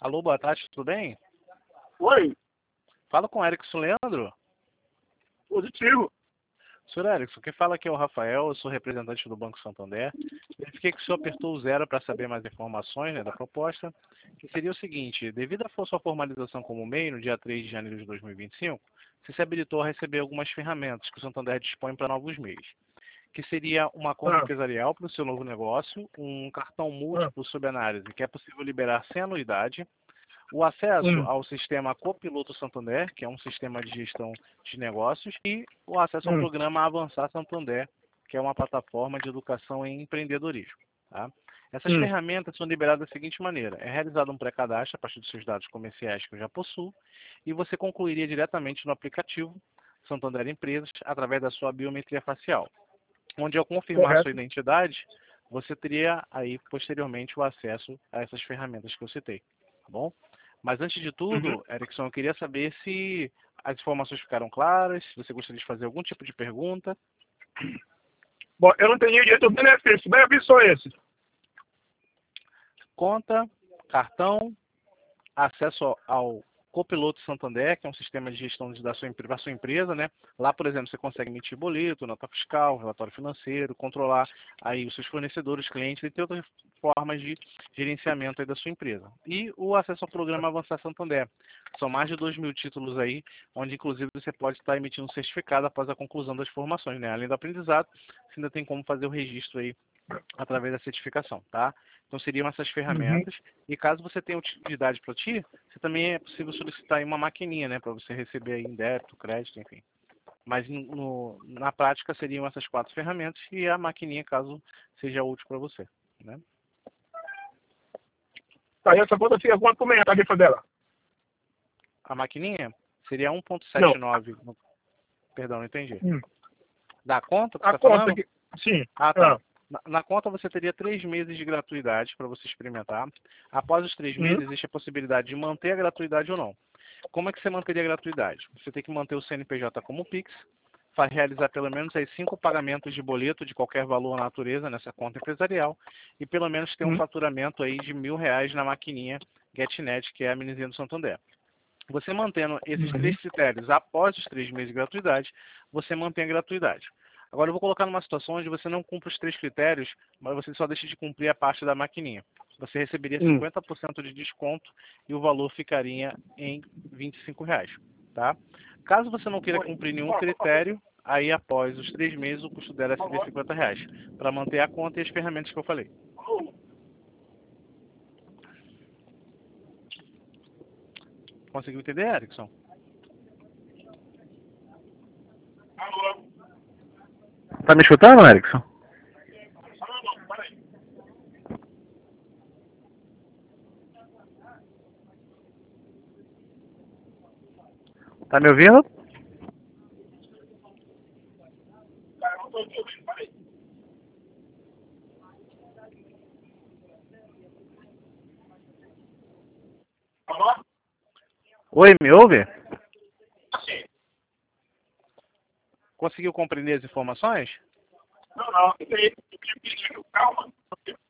Alô, boa tarde, tudo bem? Oi, Fala com o Erickson Leandro. positivo. Senhor Erickson, quem fala aqui é o Rafael, eu sou representante do Banco Santander. Verifiquei que o senhor apertou o 0 para saber mais informações, né, da proposta, que seria o seguinte: devido à sua formalização como MEI no dia 3 de janeiro de 2025, você se habilitou a receber algumas ferramentas que o Santander dispõe para novos MEIs, que seria uma conta Ah, empresarial para o seu novo negócio, um cartão ah, múltiplo sob análise, que é possível liberar sem anuidade, o acesso hum, ao sistema Copiloto Santander, que é um sistema de gestão de negócios, e o acesso ao hum, programa Avançar Santander, que é uma plataforma de educação em empreendedorismo. Tá? Essas hum. ferramentas são liberadas da seguinte maneira: é realizado um pré-cadastro a partir dos seus dados comerciais que eu já possuo, e você concluiria diretamente no aplicativo Santander Empresas através da sua biometria facial, onde ao confirmar sua Correto. identidade, você teria aí posteriormente o acesso a essas ferramentas que eu citei, tá bom? Mas antes de Uhum. tudo, Erickson, eu queria saber se as informações ficaram claras, se você gostaria de fazer algum tipo de pergunta. Bom, eu não entendi direito o benefício. Que benefício são esses? Conta, cartão, acesso ao Copiloto Santander, que é um sistema de gestão da sua empresa, né? Lá, por exemplo, você consegue emitir boleto, nota fiscal, relatório financeiro, controlar aí os seus fornecedores, clientes e ter outras formas de gerenciamento aí da sua empresa. E o acesso ao programa Avançar Santander. São mais de 2.000 títulos aí, onde inclusive você pode estar emitindo um certificado após a conclusão das formações, né? Além do aprendizado, você ainda tem como fazer o registro aí através da certificação, tá? Então seriam essas Uhum. ferramentas. E caso você tenha utilidade para ti, você também é possível solicitar aí uma maquininha, né, para você receber aí em débito, crédito, enfim. Mas na prática seriam essas 4 ferramentas e a maquininha caso seja útil para você, né? Tá, e essa conta fica quanto por mês a tarifa dela? A maquininha seria Não. 1.79, perdão, não entendi. Hum. Da conta que você A está conta falando? aqui. Sim. Ah, tá. Ah. Na conta você teria 3 meses de gratuidade para você experimentar. Após os 3 Hum. meses, existe a possibilidade de manter a gratuidade ou não. Como é que você manteria a gratuidade? Você tem que manter o CNPJ como Pix, realizar pelo menos aí 5 pagamentos de boleto de qualquer valor ou natureza nessa conta empresarial e pelo menos ter um Hum. faturamento aí de R$ 1.000 na maquininha GetNet, que é a minizinha do Santander. Você mantendo esses 3 Uhum. critérios após os 3 meses de gratuidade, você mantém a gratuidade. Agora eu vou colocar numa situação onde você não cumpre os 3 critérios, mas você só deixa de cumprir a parte da maquininha. Você receberia Hum. 50% de desconto e o valor ficaria em R$ 25, tá? Caso você não queira cumprir nenhum critério, aí após os 3 meses o custo dela seria R$ 50, para manter a conta e as ferramentas que eu falei. Conseguiu entender, Erickson? Alô? Tá me escutando, Erickson? Alô, peraí. Tá me ouvindo? Cara, eu não tô te ouvindo, peraí. Alô? Oi, me ouve? Assim. Conseguiu compreender as informações? Não, não. Isso aí. Calma.